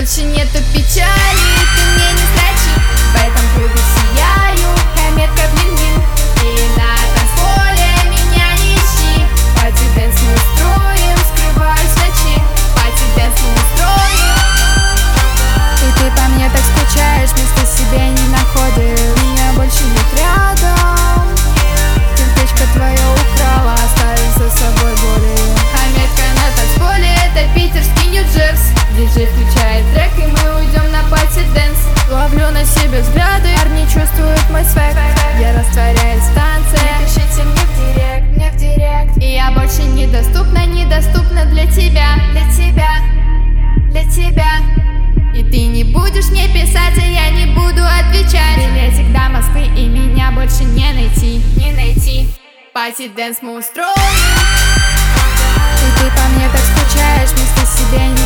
больше нету печали, ты мне не строчи. В этом клубе сияю, я метка блин-блин. И на танцполе меня не ищи. Пати-дэнс мы устроим, скрываюсь в ночи. Пати-дэнс мы устроим. И ты по мне так скучаешь, места себе не находишь. Меня больше нет рядом. Сердечко твое украла, оставив за собой боли. А метка на танцполе — это питерский Нью-Джерси. Диджей включает трек, и мы уйдем на пати-дэнс. Ловлю на себе взгляды, парни чувствуют мой свек. Я растворяюсь в танце. Напишите мне в директ. И я больше недоступна, недоступна для тебя. Для тебя, для тебя. И ты не будешь мне писать, а я не буду отвечать. Билетик до Москвы, и меня больше не найти. Не найти. Пати-дэнс мы устроим. И ты по мне так скучаешь, места себе не